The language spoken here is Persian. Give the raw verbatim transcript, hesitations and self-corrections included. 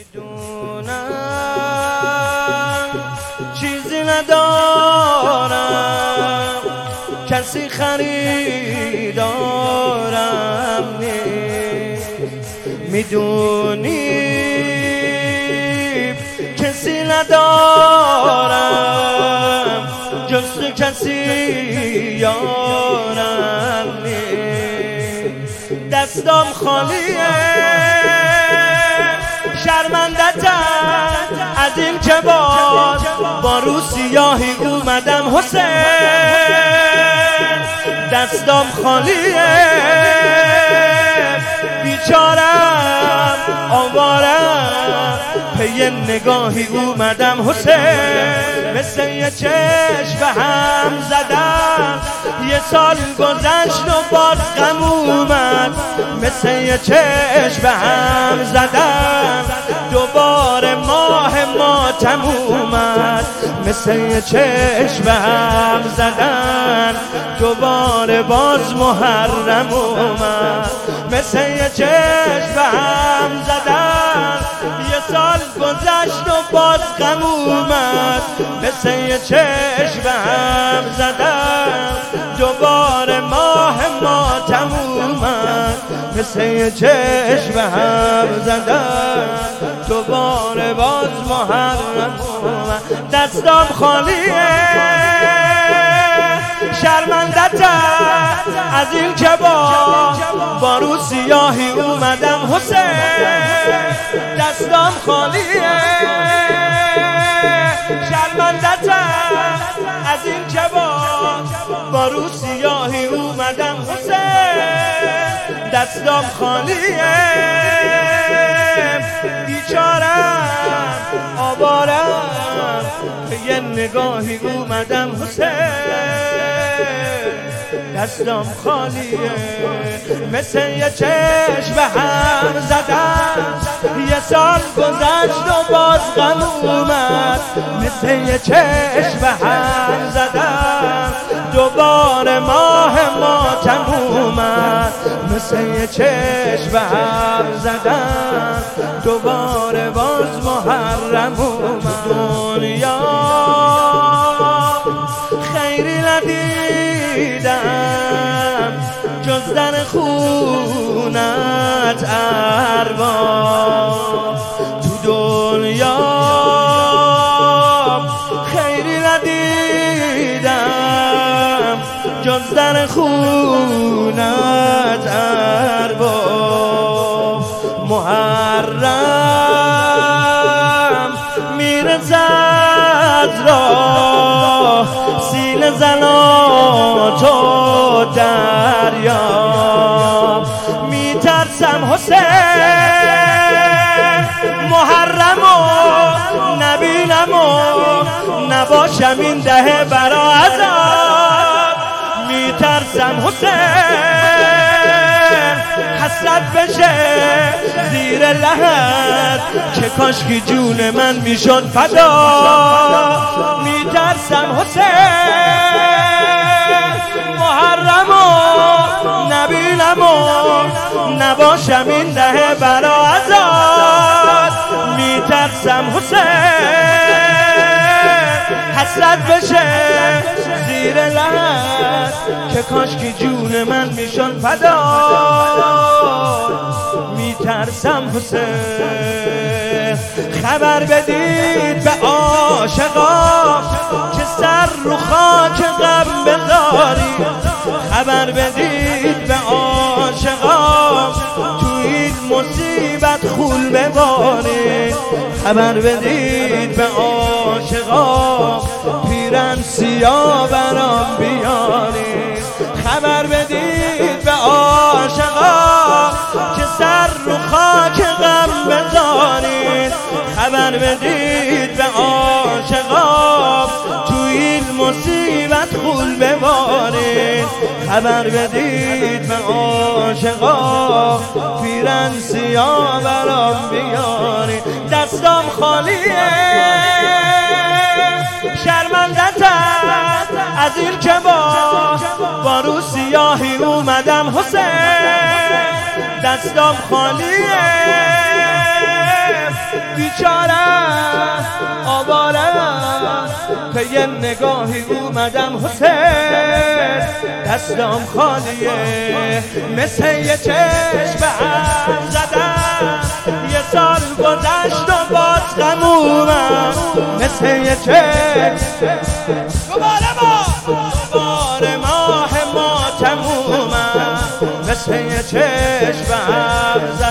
میدونم چیزی ندارم، کسی خریدارم نیست. میدونی کسی ندارم، جز تو کسی یارم نیست. دستام خالیه شرمندتم از این که باز با رو سیاهی اومدم حسین. دستام خالیه بیچارم آوارم، پی نگاهی اومدم حسین. مثل یه چشم به هم زدم، یه سال گذشت و باز غم اومد. مثل یه چشم به هم زدم، دوباره ماه ماتم اومد. مثل یه چشم به هم زدن، دوباره باز محرم اومد. مثل یه چشم به هم زدن، یه سال گذشت و باز غم اومد. مثل یه چشم به هم زدن، دوباره ماه ماتم اومد. مثل یه چشم به هم زدن، دوباره باز محرم اومد. دستام خالیه شرمندتم از این که با با رو سیاهی اومدم حسین. دستام خالیه شرمندتم از این که با با رو سیاهی اومدم حسین. دستام خالیه بیچارم آوارم، یه نگاهی اومدم حسین. دستام خالیه مثل یه چشم به هم زدم، یه سال گذشت و باز غم اومد. مثل یه چشم به هم زدم، دوباره ماه ماتم اومد. مثل یه چشم به هم زدم، دوباره باز محرم اومد. دنیا خیری ندیدم جز در خونت ارباب. تو دنیا خیری ندیدم جز در خونت ارباب. محرم میرزد راه، سینه زنات و دریا. میترسم حسین محرم و نبینم و نباشم این دهه برا عذاب. میترسم حسین حسرت بشه زیر لحد، که کاشکی جون من میشد فدا. میترسم حسین محرم و نبینم و نباشم این دهه برا عذاب. میترسم حسین حسرت بشه زیر لحد، که کاشکی جون من میشد فدا. میترسم حسین خبر بدید به عاشقا، که سر رو خاک غم بذاری. خبر بدید به عاشقا، تو این مصیبت خول بباری. خبر بدید به عاشقا، پیرن سیاه برام بیاری. خبر بدید به عاشقا، که سر رو خاک غم بذارید. خبر بدید به عاشقا، تو این مصیبت خول ببارید. خبر بدید به عاشقا، پیرن سیاه برام بیارید. دستام خالیه شرمندتم از این که با با رو سیاهی اومدم حسین. دستام خالیه بیچارم آوارم پی نگاهی اومدم حسین دستم خالیه مثل یه چشم هم زدم یه سال گذشت و باز غمومم مثل یه چشم دوباره ما دوباره ماه ما تمومم مثل یه چشم هم